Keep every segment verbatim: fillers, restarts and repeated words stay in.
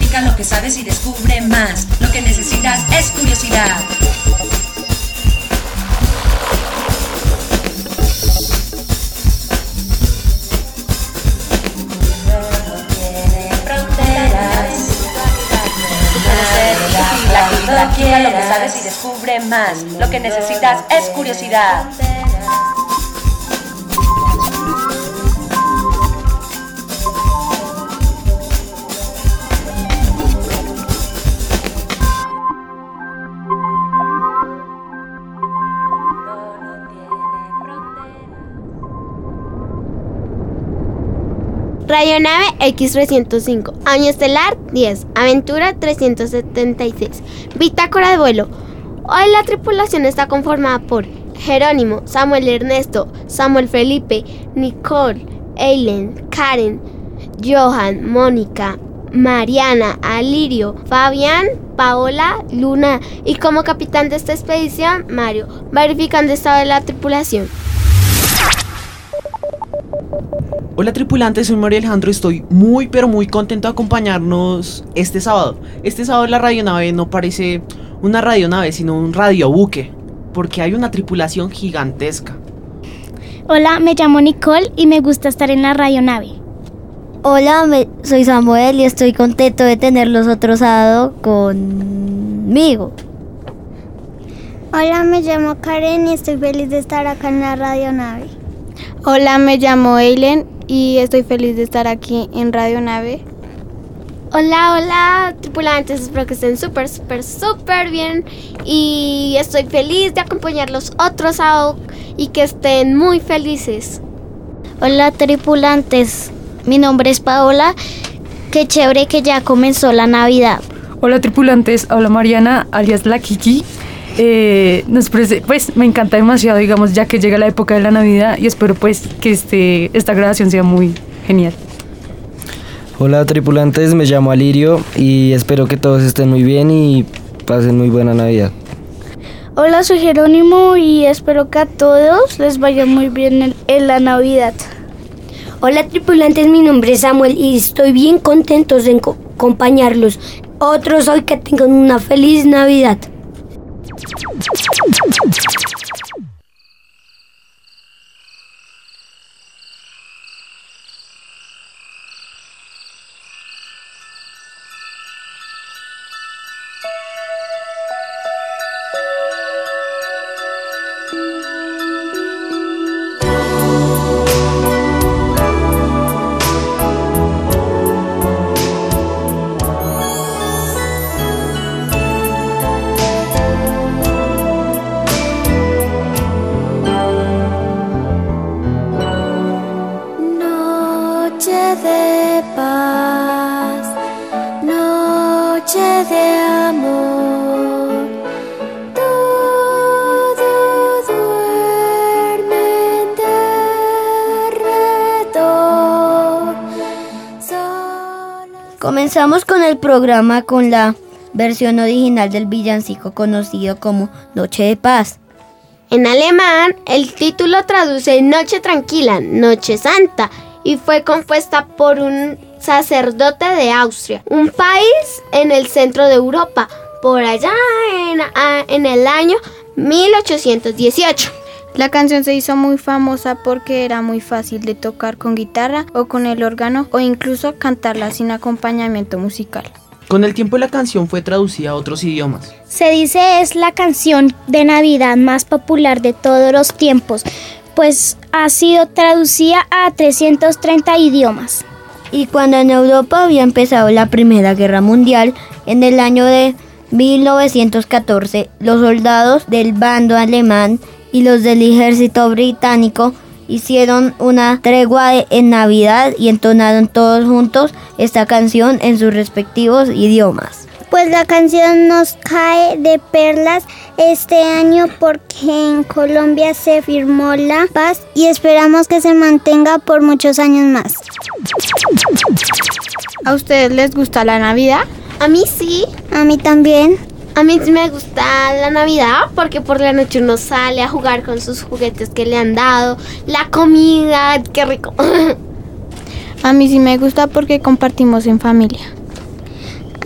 Practica lo que sabes y descubre más. Lo que necesitas es curiosidad. Practica lo que sabes y descubre más. Lo que necesitas es curiosidad. Radionave X trescientos cinco, Año Estelar diez, Aventura trescientos setenta y seis, Bitácora de vuelo. Hoy la tripulación está conformada por Jerónimo, Samuel Ernesto, Samuel Felipe, Nicole, Eileen, Karen, Johan, Mónica, Mariana, Alirio, Fabián, Paola, Luna y como capitán de esta expedición, Mario, verificando el estado de la tripulación. Hola tripulantes, soy Mario Alejandro, estoy muy pero muy contento de acompañarnos este sábado. Este sábado la radionave no parece una radionave, sino un radiobuque, porque hay una tripulación gigantesca. Hola, me llamo Nicole y me gusta estar en la radionave. Hola, me, soy Samuel y estoy contento de tenerlos otro sábado conmigo. Hola, me llamo Karen y estoy feliz de estar acá en la radionave. Hola, me llamo Eileen y estoy feliz de estar aquí en Radionave. Hola, hola, tripulantes, espero que estén súper, súper, súper bien y estoy feliz de acompañarlos otro sábado y que estén muy felices. Hola, tripulantes, mi nombre es Paola, qué chévere que ya comenzó la Navidad. Hola, tripulantes, habla Mariana, alias La Kiki. Eh, nos parece, pues me encanta demasiado, digamos, ya que llega la época de la Navidad y espero pues que este, esta grabación sea muy genial. Hola tripulantes, me llamo Alirio y espero que todos estén muy bien y pasen muy buena Navidad. Hola, soy Jerónimo y espero que a todos les vaya muy bien en, en la Navidad. Hola tripulantes, mi nombre es Samuel y estoy bien contento de acompañarlos. Otros hoy que tengan una feliz Navidad. de paz, noche de amor, todo duerme en derredor. Comenzamos con el programa con la versión original del villancico conocido como Noche de Paz. En alemán, el título traduce Noche Tranquila, Noche Santa, y fue compuesta por un sacerdote de Austria, un país en el centro de Europa, por allá en, a, en el año mil ochocientos dieciocho. La canción se hizo muy famosa porque era muy fácil de tocar con guitarra o con el órgano o incluso cantarla sin acompañamiento musical. Con el tiempo la canción fue traducida a otros idiomas. Se dice es la canción de Navidad más popular de todos los tiempos, pues ha sido traducida a trescientos treinta idiomas. Y cuando en Europa había empezado la Primera Guerra Mundial, en el año de mil novecientos catorce, los soldados del bando alemán y los del ejército británico hicieron una tregua en Navidad y entonaron todos juntos esta canción en sus respectivos idiomas. Pues la canción nos cae de perlas este año porque en Colombia se firmó la paz y esperamos que se mantenga por muchos años más. ¿A ustedes les gusta la Navidad? A mí sí. A mí también. A mí sí me gusta la Navidad porque por la noche uno sale a jugar con sus juguetes que le han dado, la comida, qué rico. A mí sí me gusta porque compartimos en familia.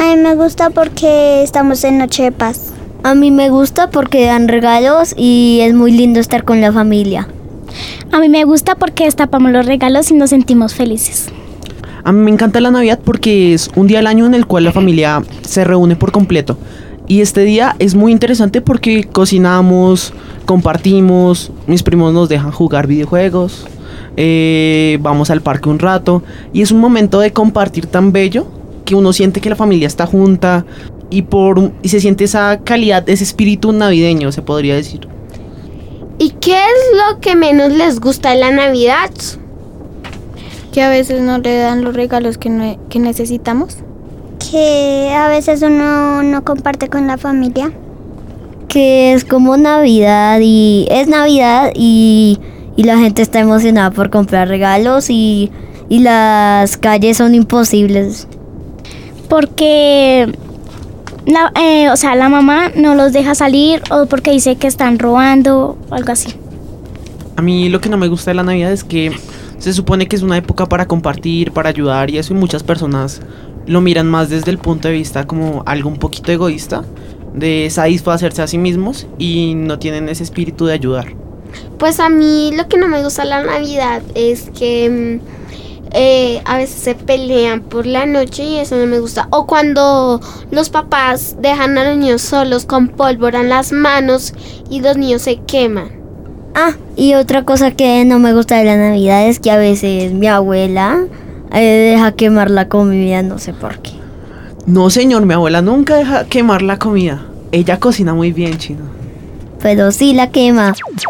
A mí me gusta porque estamos en Noche de Paz. A mí me gusta porque dan regalos y es muy lindo estar con la familia. A mí me gusta porque destapamos los regalos y nos sentimos felices. A mí me encanta la Navidad porque es un día al año en el cual la familia se reúne por completo. Y este día es muy interesante porque cocinamos, compartimos, mis primos nos dejan jugar videojuegos, eh, vamos al parque un rato y es un momento de compartir tan bello que uno siente que la familia está junta y, por, y se siente esa calidad, ese espíritu navideño, se podría decir. ¿Y qué es lo que menos les gusta de la Navidad? Que a veces no le dan los regalos que, no, que necesitamos. Que a veces uno no comparte con la familia. Que es como Navidad y es Navidad y, y la gente está emocionada por comprar regalos y, y las calles son imposibles. Porque la, eh, o sea, la mamá no los deja salir o porque dice que están robando o algo así. A mí lo que no me gusta de la Navidad es que se supone que es una época para compartir, para ayudar y eso, y muchas personas lo miran más desde el punto de vista como algo un poquito egoísta, de satisfacerse a sí mismos y no tienen ese espíritu de ayudar. Pues a mí lo que no me gusta de la Navidad es que eh, a veces se pelean por la noche y eso no me gusta. O cuando los papás dejan a los niños solos con pólvora en las manos y los niños se queman. Ah, y otra cosa que no me gusta de la Navidad es que a veces mi abuela eh, deja quemar la comida, no sé por qué. No, señor, mi abuela nunca deja quemar la comida. Ella cocina muy bien, Chino. Pero sí la quema.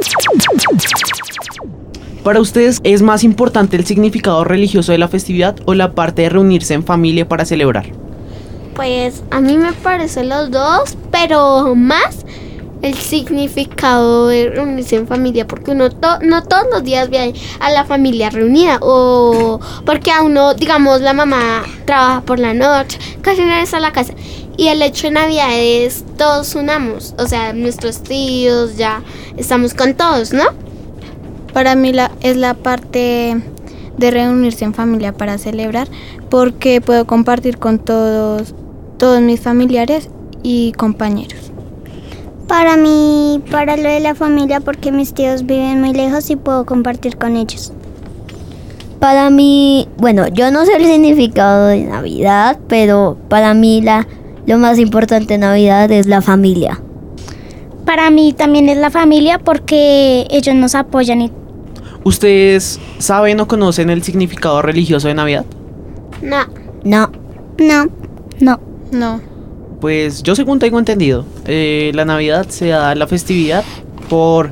¿Para ustedes es más importante el significado religioso de la festividad o la parte de reunirse en familia para celebrar? Pues a mí me parecen los dos, pero más el significado de reunirse en familia, porque uno to- no todos los días ve a la familia reunida, o porque a uno, digamos, la mamá trabaja por la noche, casi no regresa a la casa, y el hecho de Navidad es todos unamos, o sea, nuestros tíos, ya estamos con todos, ¿no? Para mí la, es la parte de reunirse en familia para celebrar, porque puedo compartir con todos, todos mis familiares y compañeros. Para mí, para lo de la familia, porque mis tíos viven muy lejos y puedo compartir con ellos. Para mí, bueno, yo no sé el significado de Navidad, pero para mí la, lo más importante de Navidad es la familia. Para mí también es la familia porque ellos nos apoyan. Y ¿Ustedes saben o conocen el significado religioso de Navidad? No. No. No. No. No. Pues yo según tengo entendido, eh, la Navidad se da la festividad por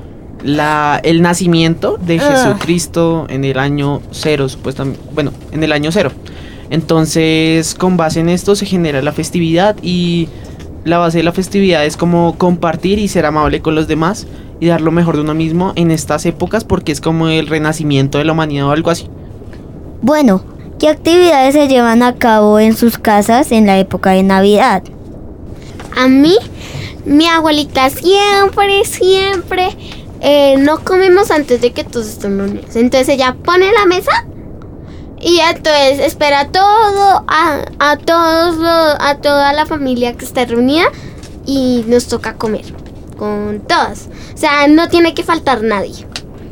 la, el nacimiento de Jesucristo en el año cero, supuestamente, bueno, en el año cero. Entonces, con base en esto se genera la festividad y la base de la festividad es como compartir y ser amable con los demás y dar lo mejor de uno mismo en estas épocas porque es como el renacimiento de la humanidad o algo así. Bueno, ¿qué actividades se llevan a cabo en sus casas en la época de Navidad? A mí, mi abuelita siempre, siempre eh, no comemos antes de que todos estén reunidos. Entonces ella pone la mesa y entonces espera todo a, a todos los, a toda la familia que está reunida y nos toca comer con todas. O sea, no tiene que faltar nadie.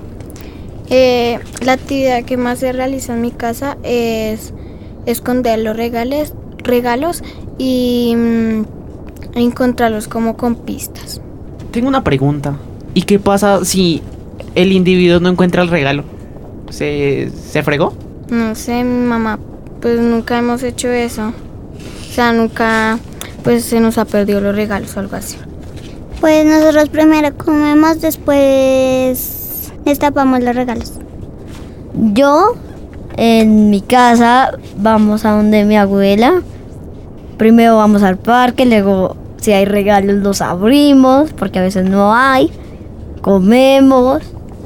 Eh, la actividad que más se realiza en mi casa es esconder los regales, regalos y mmm, encontrarlos como con pistas. Tengo una pregunta. ¿Y qué pasa si el individuo no encuentra el regalo? ¿Se, se fregó? No sé, mi mamá, pues nunca hemos hecho eso. O sea, nunca pues se nos ha perdido los regalos o algo así. Pues nosotros primero comemos, después destapamos los regalos. Yo, en mi casa, vamos a donde mi abuela. Primero vamos al parque, luego si hay regalos los abrimos, porque a veces no hay. Comemos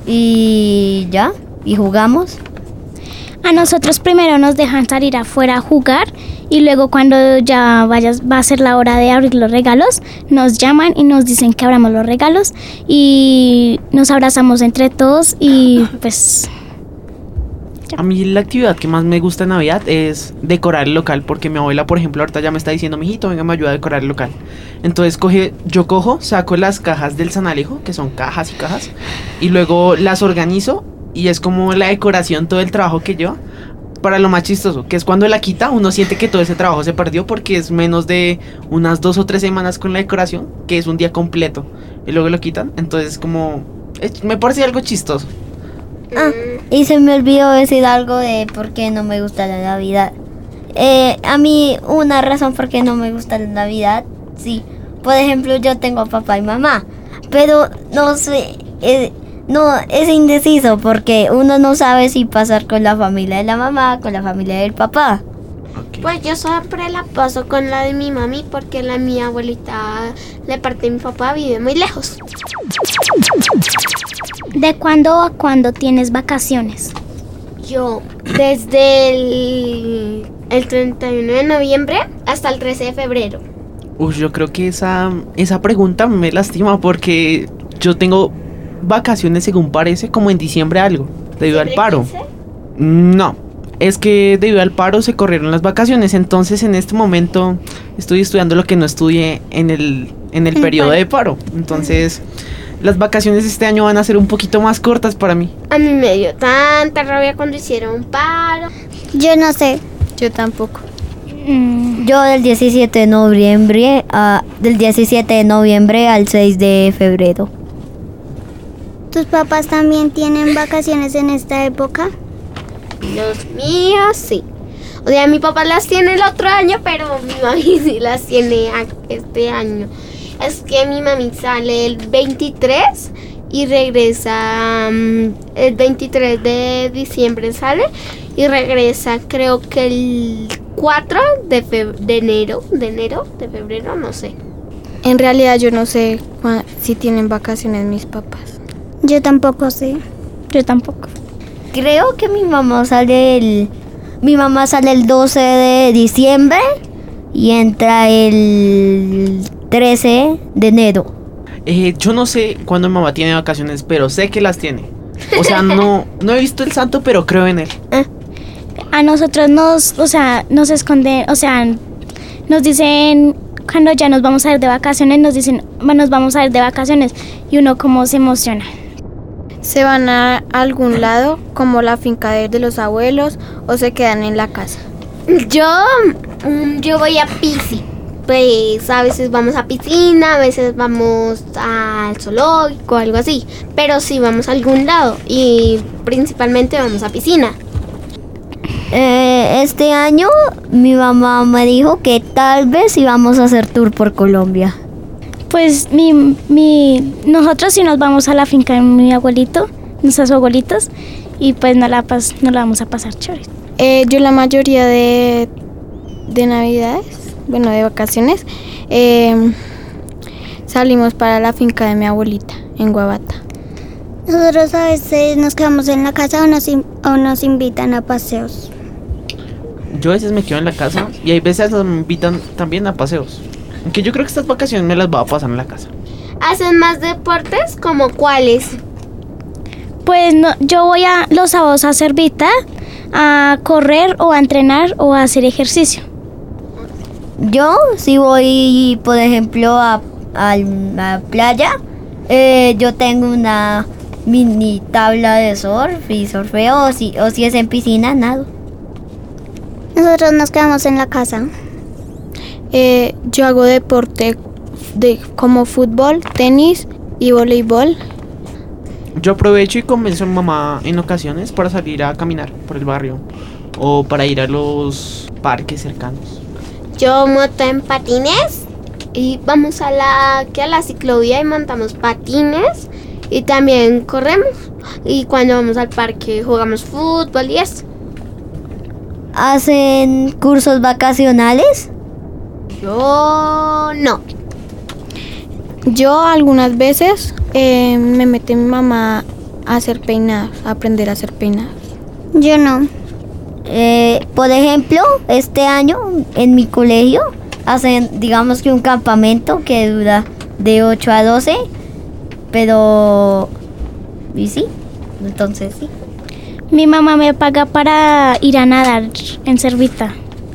y ya, y jugamos. A nosotros primero nos dejan salir afuera a jugar y luego cuando ya vayas, va a ser la hora de abrir los regalos, nos llaman y nos dicen que abramos los regalos y nos abrazamos entre todos y pues A mí la actividad que más me gusta en Navidad es decorar el local, porque mi abuela, por ejemplo, ahorita ya me está diciendo, mijito, venga, me ayuda a decorar el local. Entonces coge, yo cojo, saco las cajas del San Alejo, que son cajas y cajas, y luego las organizo, y es como la decoración, todo el trabajo que lleva. Para lo más chistoso, que es cuando la quita, uno siente que todo ese trabajo se perdió, porque es menos de unas dos o tres semanas con la decoración, que es un día completo, y luego lo quitan. Entonces como, es, me parece algo chistoso. Ah, y se me olvidó decir algo de por qué no me gusta la Navidad. Eh, a mí una razón por qué no me gusta la Navidad, sí. Por ejemplo, yo tengo papá y mamá, pero no sé, eh, no, es indeciso porque uno no sabe si pasar con la familia de la mamá, con la familia del papá. Pues yo siempre la paso con la de mi mami porque la de mi abuelita, de parte de mi papá, vive muy lejos. ¿De cuándo a cuándo tienes vacaciones? Yo, desde el, el treinta y uno de noviembre hasta el trece de febrero. Uy, yo creo que esa, esa pregunta me lastima porque yo tengo vacaciones, según parece, como en diciembre algo, debido al paro. quince? No, es que debido al paro se corrieron las vacaciones, entonces en este momento estoy estudiando lo que no estudié en el, en el periodo de paro. Entonces las vacaciones este año van a ser un poquito más cortas para mí. A mí me dio tanta rabia cuando hicieron paro. Yo no sé. Yo tampoco. Mm. Yo del diecisiete de noviembre a, del diecisiete de noviembre al seis de febrero. ¿Tus papás también tienen vacaciones en esta época? Los míos sí. O sea, mi papá las tiene el otro año, pero mi mami sí las tiene este año. Es que mi mami sale el veintitrés y regresa um, el veintitrés de diciembre sale y regresa creo que el cuatro de, fe- de enero, de enero, de febrero, no sé. En realidad yo no sé cua- si tienen vacaciones mis papás. Yo tampoco sé. Yo tampoco. Creo que mi mamá sale el mi mamá sale el doce de diciembre y entra el trece de enero. Eh, yo no sé cuándo mi mamá tiene vacaciones, pero sé que las tiene. O sea, no, no he visto el santo, pero creo en él. A nosotros nos, o sea, nos esconden, o sea, nos dicen cuando ya nos vamos a ir de vacaciones, nos dicen, nos vamos a ir de vacaciones y uno como se emociona. ¿Se van a algún lado, como la finca de, de los abuelos, o se quedan en la casa? Yo, mm, yo voy a pisci. Pues a veces vamos a piscina, a veces vamos al zoológico, algo así. Pero sí vamos a algún lado y principalmente vamos a piscina. Eh, este año mi mamá me dijo que tal vez íbamos a hacer tour por Colombia. Pues mi, mi, nosotros sí nos vamos a la finca de mi abuelito, nuestros abuelitos, y pues no la, pas, no la vamos a pasar chévere. Eh, yo la mayoría de, de navidades, bueno, de vacaciones, eh, salimos para la finca de mi abuelita, en Guabata. Nosotros a veces nos quedamos en la casa o nos, in- o nos invitan a paseos. Yo a veces me quedo en la casa y hay veces me invitan también a paseos. Aunque yo creo que estas vacaciones me las voy a pasar en la casa. ¿Hacen más deportes? ¿Como cuáles? Pues no, yo voy a los sábados a hacer vita, a correr o a entrenar o a hacer ejercicio. Yo si voy, por ejemplo, a, a la playa, eh, yo tengo una mini tabla de surf y surfeo, o si, o si es en piscina, nado. Nosotros nos quedamos en la casa. Eh, yo hago deporte de, como fútbol, tenis y voleibol. Yo aprovecho y convenzo a mi mamá en ocasiones para salir a caminar por el barrio o para ir a los parques cercanos. Yo monto en patines y vamos a la, que a la ciclovía y montamos patines y también corremos. Y cuando vamos al parque jugamos fútbol y eso. ¿Hacen cursos vacacionales? Yo no. Yo algunas veces eh, me mete mi mamá a hacer peinados, a aprender a hacer peinados. Yo no. Eh, por ejemplo, este año en mi colegio hacen, digamos que un campamento que dura de ocho a doce, pero... ¿y sí? Entonces sí. Mi mamá me paga para ir a nadar en Cervita.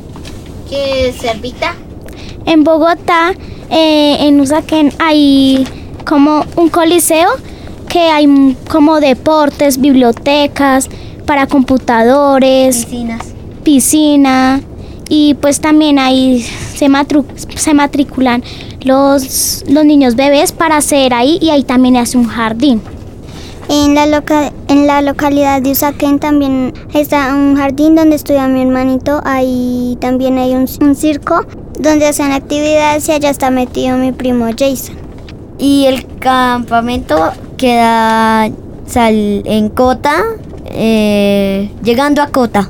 ¿Qué es Cervita? En Bogotá, eh, en Usaquén, hay como un coliseo que hay m- como deportes, bibliotecas para computadores, Piscinas. piscina, y pues también ahí se, matru- se matriculan los, los niños bebés para hacer ahí, y ahí también hace un jardín. En la, loca- en la localidad de Usaquén también está un jardín donde estudia mi hermanito. Ahí también hay un, un circo donde hacen actividades y allá está metido mi primo Jason. Y el campamento queda sal, en Cota, eh, llegando a Cota.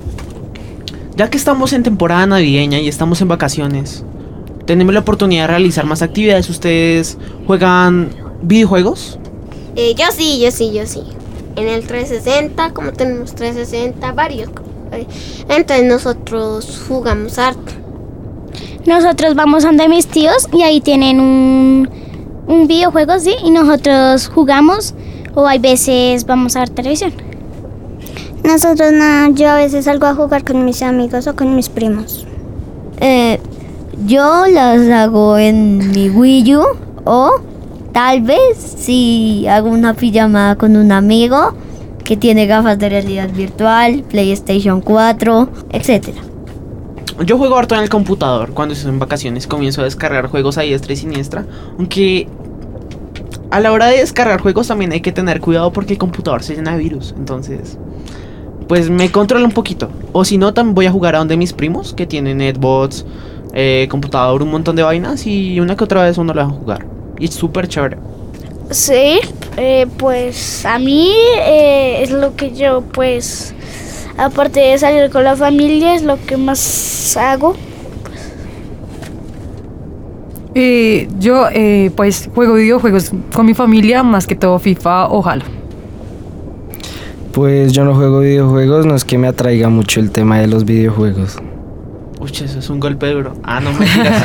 Ya que estamos en temporada navideña y estamos en vacaciones, tenemos la oportunidad de realizar más actividades. ¿Ustedes juegan videojuegos? Eh, yo sí, yo sí, yo sí. En el trescientos sesenta, como tenemos trescientos sesenta, varios. eh, Entonces nosotros jugamos harto. Nosotros vamos donde mis tíos y ahí tienen un, un videojuego, sí, y nosotros jugamos, o hay veces vamos a ver televisión. Nosotros no, yo a veces salgo a jugar con mis amigos o con mis primos. Eh, yo las hago en mi Wii U o tal vez si hago una pijamada con un amigo que tiene gafas de realidad virtual, PlayStation cuatro, etcétera. Yo juego harto en el computador. Cuando estoy en vacaciones comienzo a descargar juegos a diestra y siniestra. Aunque a la hora de descargar juegos también hay que tener cuidado porque el computador se llena de virus. Entonces, pues me controla un poquito. O si no, también voy a jugar a donde mis primos, que tienen netbots, eh, computador, un montón de vainas. Y una que otra vez uno lo va a jugar. Y es súper chévere. Sí, eh, pues a mí eh, es lo que yo, pues, aparte de salir con la familia, es lo que más hago. Eh, yo eh, pues juego videojuegos con mi familia, más que todo FIFA o Halo. Pues yo no juego videojuegos, no es que me atraiga mucho el tema de los videojuegos. Uy, eso es un golpe duro. Ah, no me digas.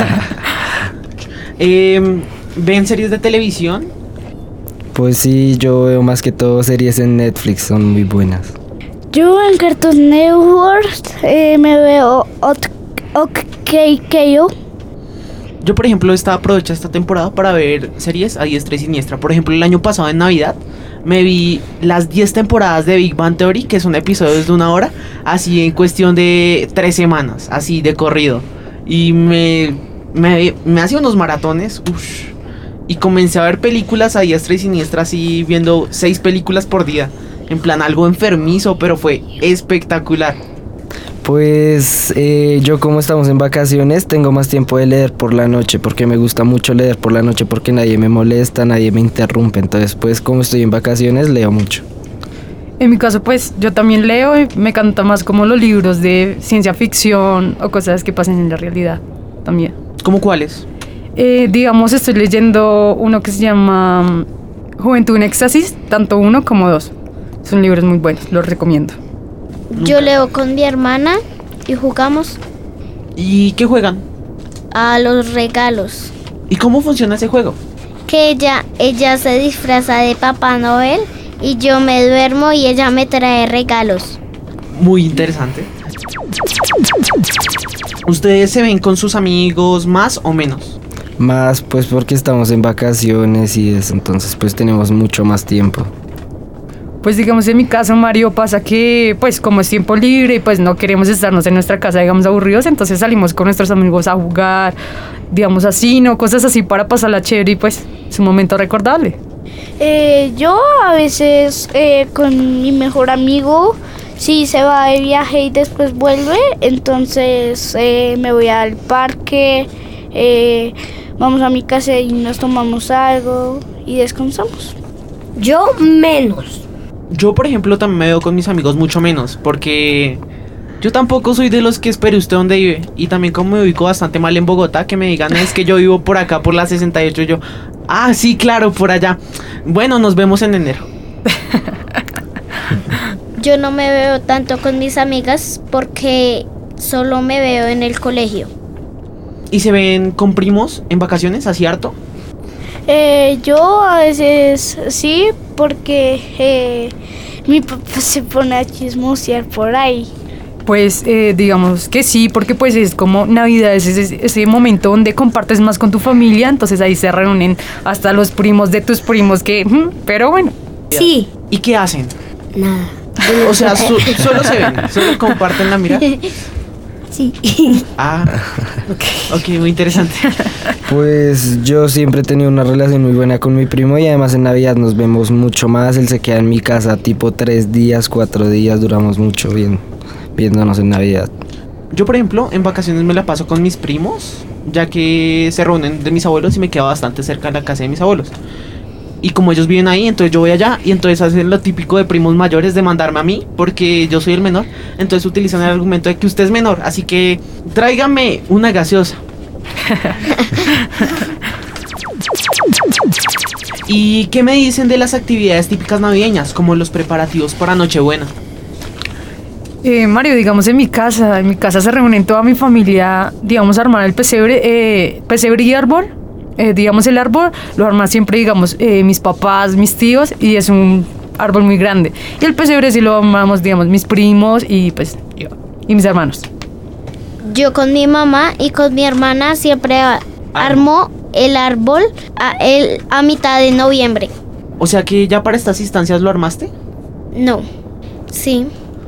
eh, ¿Ven series de televisión? Pues sí, yo veo más que todo series en Netflix, son muy buenas. Yo en Cartoon Network eh, me veo OK K O. Yo, por ejemplo, estaba aprovechando esta temporada para ver series a diestra y siniestra. Por ejemplo, el año pasado en Navidad me vi las diez temporadas de Big Bang Theory, que son episodios de una hora, así en cuestión de tres semanas, así de corrido. Y me, me, me hacía unos maratones, uff. Y comencé a ver películas a diestra y siniestra, así viendo seis películas por día. En plan, algo enfermizo, pero fue espectacular. Pues eh, yo, como estamos en vacaciones, tengo más tiempo de leer por la noche, porque me gusta mucho leer por la noche, porque nadie me molesta, nadie me interrumpe. Entonces, pues como estoy en vacaciones, leo mucho. En mi caso, pues yo también leo y me encantan más como los libros de ciencia ficción o cosas que pasen en la realidad también. ¿Cómo cuáles? Eh, digamos, estoy leyendo uno que se llama Juventud en Éxtasis, tanto uno como dos. Son libros muy buenos, los recomiendo. Yo leo con mi hermana y jugamos ¿Y qué juegan? a los regalos. ¿Y cómo funciona ese juego? Que ella, ella se disfraza de Papá Noel y yo me duermo y ella me trae regalos. Muy interesante. ¿Ustedes se ven con sus amigos más o menos? Más pues porque estamos en vacaciones y eso, entonces pues tenemos mucho más tiempo. Pues digamos, en mi caso, Mario, pasa que pues como es tiempo libre y pues no queremos estarnos en nuestra casa, digamos, aburridos, entonces salimos con nuestros amigos a jugar, digamos así, ¿no? Cosas así para pasarla chévere y pues es un momento recordable. Eh, yo a veces eh, con mi mejor amigo, si se va de viaje y después vuelve, entonces eh, me voy al parque, eh, vamos a mi casa y nos tomamos algo y descansamos. Yo menos. Yo, por ejemplo, también me veo con mis amigos mucho menos, porque yo tampoco soy de los que espere usted dónde vive. Y también como me ubico bastante mal en Bogotá, que me digan es que yo vivo por acá, por la sesenta y ocho, yo, ah, sí, claro, por allá. Bueno, nos vemos en enero. Yo no me veo tanto con mis amigas porque solo me veo en el colegio. ¿Y se ven con primos en vacaciones, así harto? Eh, yo a veces sí, porque eh, mi papá se pone a chismosear por ahí. Pues eh, digamos que sí, porque pues es como Navidad, es ese, ese momento donde compartes más con tu familia, entonces ahí se reúnen hasta los primos de tus primos que, mm, pero bueno. Sí. ¿Y qué hacen? Nada. O sea, su- solo se ven, solo comparten la mirada. Sí. Ah, ok, ok, muy interesante. Pues yo siempre he tenido una relación muy buena con mi primo y además en Navidad nos vemos mucho más. Él se queda en mi casa tipo tres días, cuatro días, duramos mucho bien, viéndonos en Navidad. Yo, por ejemplo, en vacaciones me la paso con mis primos, ya que se reúnen de mis abuelos y me queda bastante cerca de la casa de mis abuelos. Y como ellos viven ahí, entonces yo voy allá y entonces hacen lo típico de primos mayores de mandarme a mí, porque yo soy el menor. Entonces utilizan el argumento de que usted es menor, así que tráigame una gaseosa. ¿Y qué me dicen de las actividades típicas navideñas, como los preparativos para Nochebuena? Eh, Mario, digamos en mi casa, en mi casa se reúnen toda mi familia, digamos, a armar el pesebre, eh, pesebre y árbol. Eh, digamos el árbol lo arman siempre, digamos, eh, mis papás, mis tíos, y es un árbol muy grande. Y el pesebre sí lo armamos, digamos, mis primos y pues yo y mis hermanos. Yo con mi mamá y con mi hermana siempre a- armo el árbol a, el, a mitad de noviembre. O sea que ya para estas instancias lo armaste. No. Sí.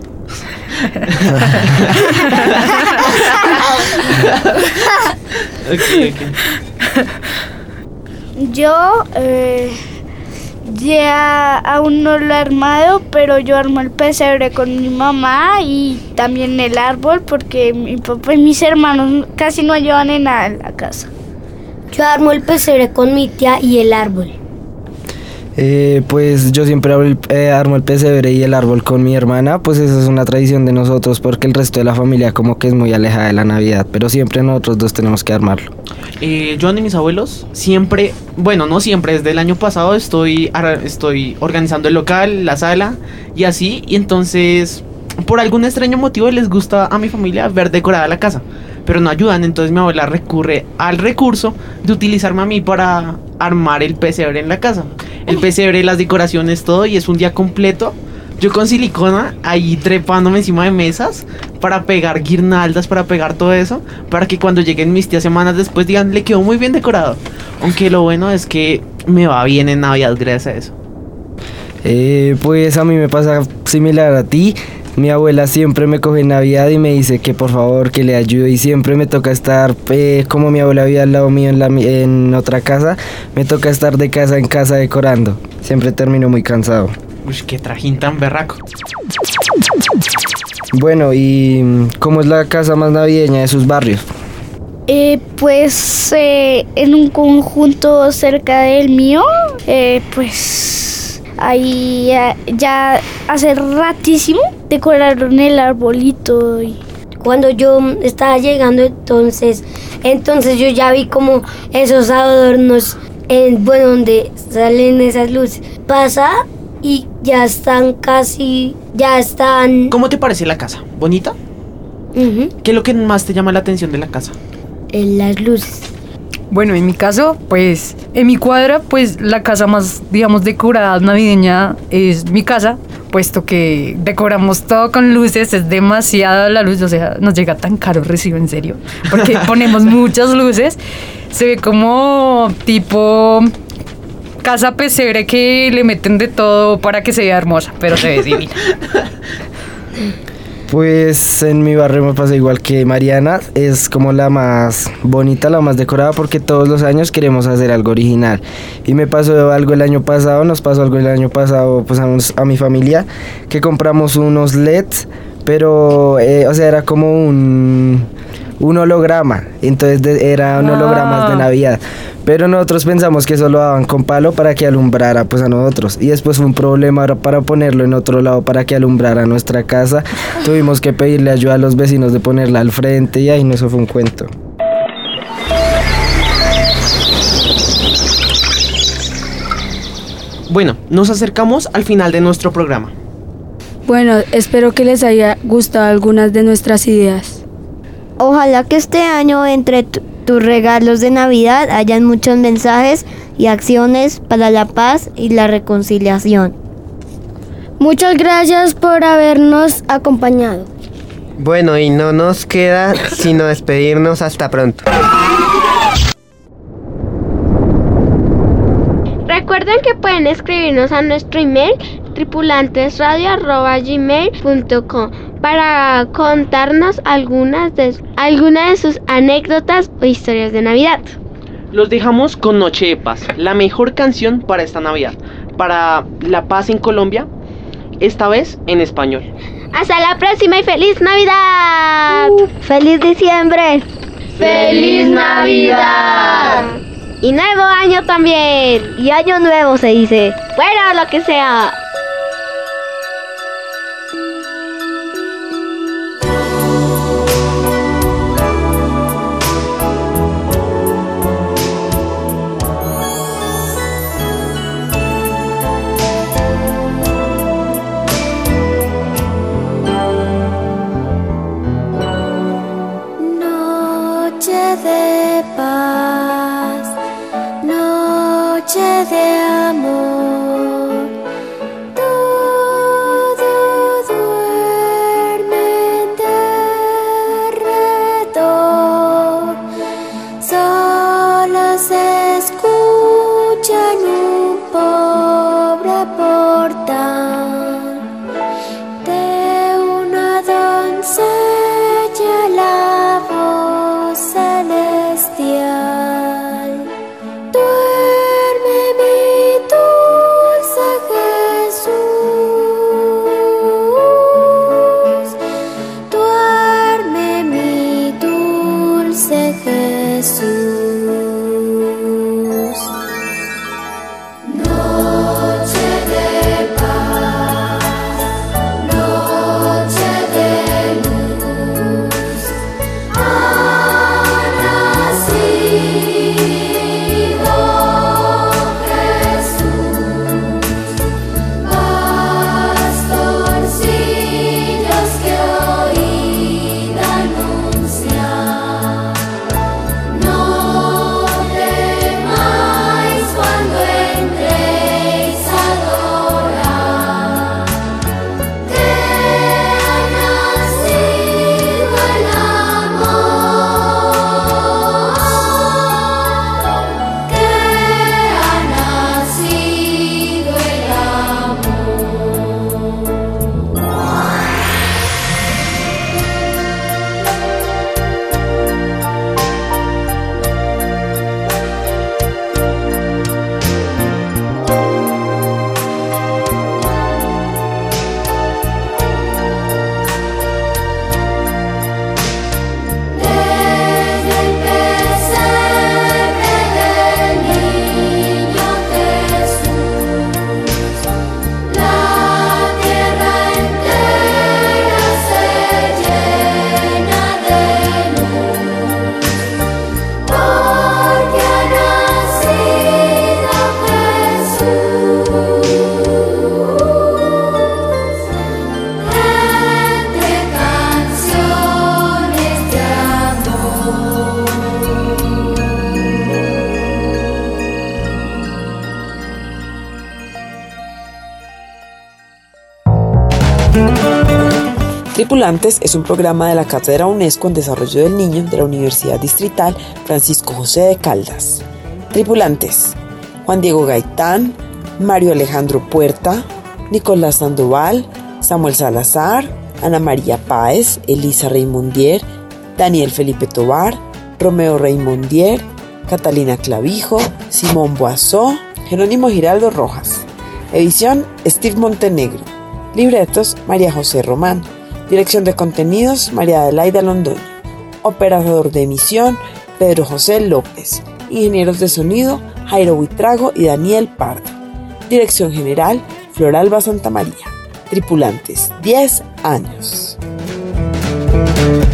Ok, ok. Yo eh, ya aún no lo he armado, pero yo armo el pesebre con mi mamá y también el árbol porque mi papá y mis hermanos casi no ayudan en nada en la casa. Yo armo el pesebre con mi tía y el árbol. Eh, pues yo siempre abro el- eh, armo el pesebre y el árbol con mi hermana, pues esa es una tradición de nosotros porque el resto de la familia como que es muy alejada de la Navidad, pero siempre nosotros dos tenemos que armarlo. Eh, yo y mis abuelos siempre, bueno, no siempre, desde el año pasado estoy, ar- estoy organizando el local, la sala y así, y entonces por algún extraño motivo les gusta a mi familia ver decorada la casa, pero no ayudan, entonces mi abuela recurre al recurso de utilizarme a mí para armar el pesebre en la casa. El pesebre, las decoraciones, todo, y es un día completo. Yo con silicona ahí trepándome encima de mesas para pegar guirnaldas, para pegar todo eso, para que cuando lleguen mis tías semanas después digan, le quedó muy bien decorado. Aunque lo bueno es que me va bien en Navidad gracias a eso. Eh, pues a mí me pasa similar a ti. Mi abuela siempre me coge en Navidad y me dice que por favor que le ayude y siempre me toca estar, eh, como mi abuela vive al lado mío en, la, mi- en otra casa, me toca estar de casa en casa decorando. Siempre termino muy cansado. Uy, qué trajín tan berraco. Bueno, ¿y mm, cómo es la casa más navideña de sus barrios? Eh, pues eh, en un conjunto cerca del mío, eh, pues ahí ya, ya hace ratísimo decoraron el arbolito y Cuando yo estaba llegando, entonces, entonces yo ya vi como esos adornos, en, bueno, donde salen esas luces. Pasa y ya están casi, ya están. ¿Cómo te parece la casa? ¿Bonita? Ujú, ¿Qué es lo que más te llama la atención de la casa? en las luces. Bueno, en mi caso, pues, en mi cuadra, pues, la casa más, digamos, decorada navideña es mi casa, puesto que decoramos todo con luces, es demasiada la luz, o sea, nos llega tan caro el recibo, en serio, porque ponemos muchas luces, se ve como tipo casa pesebre que le meten de todo para que se vea hermosa, pero se ve divina. Pues en mi barrio me pasa igual que Mariana, es como la más bonita, la más decorada porque todos los años queremos hacer algo original. Y me pasó algo el año pasado, nos pasó algo el año pasado pues a, uns- a mi familia, que compramos unos L E Ds, pero eh, o sea era como un, un holograma, entonces de- era un holograma de Ah. Navidad. Pero nosotros pensamos que eso lo daban con palo para que alumbrara pues a nosotros. Y después fue un problema ahora para ponerlo en otro lado para que alumbrara nuestra casa. Tuvimos que pedirle ayuda a los vecinos de ponerla al frente y ahí no, eso fue un cuento. Bueno, nos acercamos al final de nuestro programa. Bueno, espero que les haya gustado algunas de nuestras ideas. Ojalá que este año entre tu- tus regalos de Navidad hayan muchos mensajes y acciones para la paz y la reconciliación. Muchas gracias por habernos acompañado. Bueno, y no nos queda sino despedirnos. Hasta pronto. Recuerden que pueden escribirnos a nuestro email tripulantesradio arroba gmail punto com para contarnos algunas de, alguna de sus anécdotas o historias de Navidad. Los dejamos con Noche de Paz, la mejor canción para esta Navidad, para la paz en Colombia, esta vez en español. Hasta la próxima y feliz Navidad. Uh, ¡Feliz diciembre! ¡Feliz Navidad! Y nuevo año también. Y año nuevo se dice. Bueno, lo que sea. Noche de paz, noche de amor, todo duerme en derredor, solo se escucha en un pobre portal de una doncella la voz celestial. Duerme mi dulce Jesús, duerme mi dulce Jesús. Noche de paz, noche de luz, ha nacido Jesús. Pastorcillos que oíd anunciar, no temáis cuando entréis a adorar, que ha nacido el amor, que ha nacido el Desde el pesebre del niño Jesús, la tierra entera se llena de luz, porque ha nacido Jesús entre canciones de amor. Tripulantes es un programa de la Cátedra UNESCO en Desarrollo del Niño de la Universidad Distrital Francisco José de Caldas. Tripulantes: Juan Diego Gaitán, Mario Alejandro Puerta, Nicolás Sandoval, Samuel Salazar, Ana María Páez, Elisa Reymondier, Daniel Felipe Tovar, Romeo Reymondier, Catalina Clavijo, Simón Boazó, Jerónimo Giraldo Rojas. Edición: Steve Montenegro. Libretos: María José Román. Dirección de contenidos: María Adelaida Londoño. Operador de emisión: Pedro José López. Ingenieros de sonido: Jairo Buitrago y Daniel Pardo. Dirección general: Floralba Santamaría. Tripulantes: diez años.